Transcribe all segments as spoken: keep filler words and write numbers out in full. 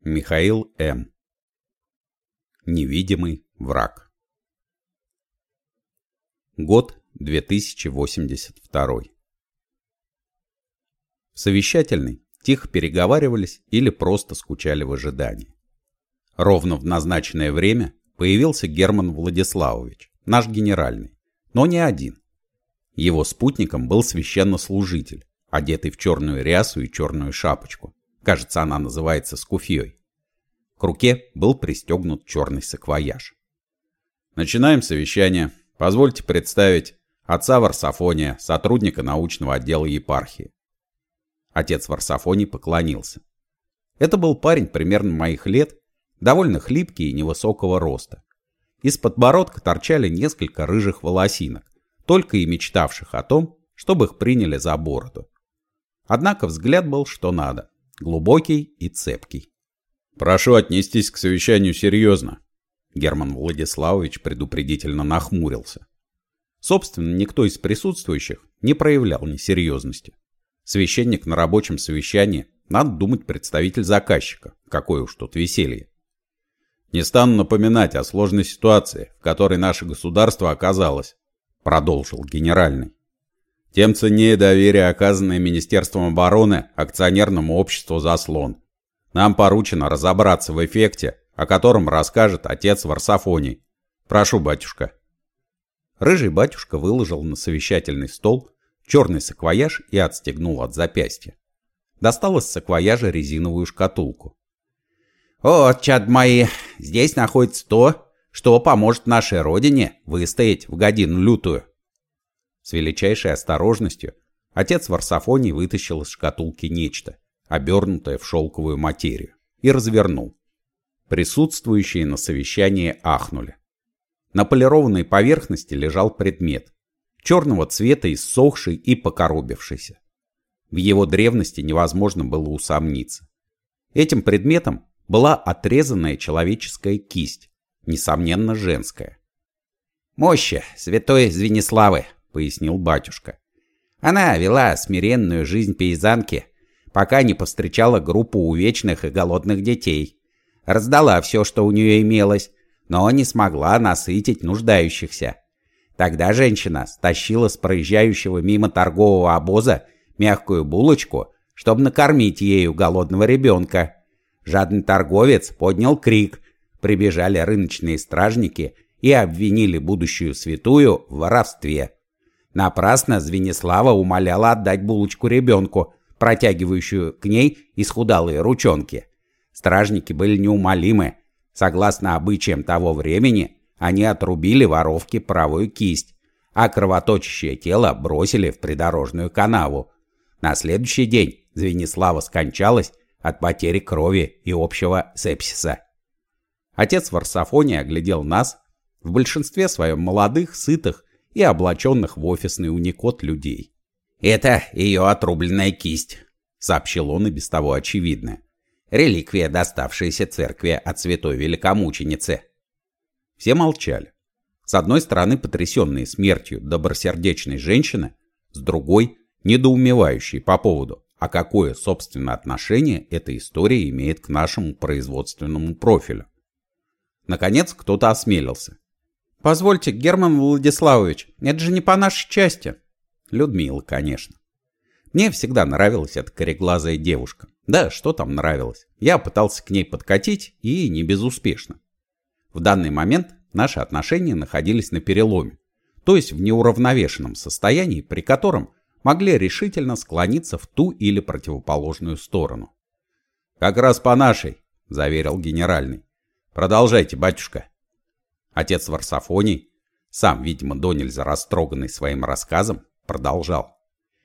Михаил М. Невидимый враг. Год две тысячи восемьдесят второй. В совещательной тихо переговаривались или просто скучали в ожидании. Ровно в назначенное время появился Герман Владиславович, наш генеральный, но не один. Его спутником был священнослужитель, одетый в черную рясу и черную шапочку. Кажется, она называется скуфьей. К руке был пристегнут черный саквояж. Начинаем совещание. Позвольте представить отца Варсофония, сотрудника научного отдела епархии. Отец Варсофоний поклонился. Это был парень примерно моих лет, довольно хлипкий и невысокого роста. Из подбородка торчали несколько рыжих волосинок, только и мечтавших о том, чтобы их приняли за бороду. Однако взгляд был что надо, глубокий и цепкий. «Прошу отнестись к совещанию серьезно», — Герман Владиславович предупредительно нахмурился. Собственно, никто из присутствующих не проявлял несерьезности. Священник на рабочем совещании, надо думать, представитель заказчика, какое уж тут веселье. «Не стану напоминать о сложной ситуации, в которой наше государство оказалось», — продолжил генеральный. «Тем ценнее доверие, оказанное Министерством обороны акционерному обществу «Заслон». Нам поручено разобраться в эффекте, о котором расскажет отец Варсофоний. Прошу, батюшка». Рыжий батюшка выложил на совещательный стол черный саквояж и отстегнул от запястья. Достал из саквояжа резиновую шкатулку. «Вот, чад мои, здесь находится то, что поможет нашей родине выстоять в годину лютую». С величайшей осторожностью отец Варсофоний вытащил из шкатулки нечто, обернутое в шелковую материю, и развернул. Присутствующие на совещании ахнули. На полированной поверхности лежал предмет, черного цвета, иссохший и покоробившийся. В его древности невозможно было усомниться. Этим предметом была отрезанная человеческая кисть, несомненно женская. «Мощи святой Звениславы», — пояснил батюшка. «Она вела смиренную жизнь пейзанки, пока не повстречала группу увечных и голодных детей. Раздала все, что у нее имелось, но не смогла насытить нуждающихся. Тогда женщина стащила с проезжающего мимо торгового обоза мягкую булочку, чтобы накормить ею голодного ребенка. Жадный торговец поднял крик, прибежали рыночные стражники и обвинили будущую святую в воровстве. Напрасно Звенислава умоляла отдать булочку ребенку, протягивающую к ней исхудалые ручонки. Стражники были неумолимы. Согласно обычаям того времени, они отрубили воровке правую кисть, а кровоточащее тело бросили в придорожную канаву. На следующий день Звенислава скончалась от потери крови и общего сепсиса. Отец Варсофоний оглядел нас, в большинстве своем молодых, сытых и облаченных в офисный уникод людей. «Это ее отрубленная кисть», — сообщил он и без того очевидное. «Реликвия, доставшаяся церкви от святой великомученицы». Все молчали. С одной стороны, потрясенные смертью добросердечной женщины, с другой — недоумевающие по поводу, а какое, собственно, отношение эта история имеет к нашему производственному профилю. Наконец, кто-то осмелился. «Позвольте, Герман Владиславович, это же не по нашей части». Людмила, конечно. Мне всегда нравилась эта кореглазая девушка. Да, что там нравилось. Я пытался к ней подкатить, и не безуспешно. В данный момент наши отношения находились на переломе, то есть в неуравновешенном состоянии, при котором могли решительно склониться в ту или противоположную сторону. «Как раз по нашей», — заверил генеральный. «Продолжайте, батюшка». Отец Варсофоний, сам, видимо, донельзя растроганный своим рассказом, продолжал.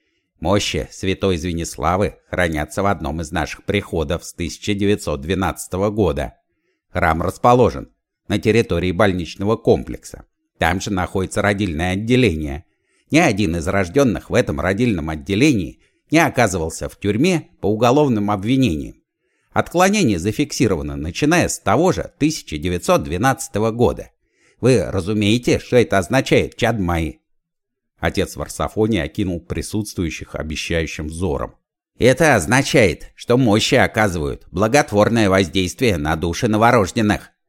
«Мощи святой Звениславы хранятся в одном из наших приходов с тысяча девятьсот двенадцатого года. Храм расположен на территории больничного комплекса. Там же находится родильное отделение. Ни один из рожденных в этом родильном отделении не оказывался в тюрьме по уголовным обвинениям. Отклонение зафиксировано, начиная с того же тысяча девятьсот двенадцатого года. Вы разумеете, что это означает, чад мои?» Отец Варсофоний окинул присутствующих обещающим взором. Это означает, что мощи оказывают благотворное воздействие на души новорожденных.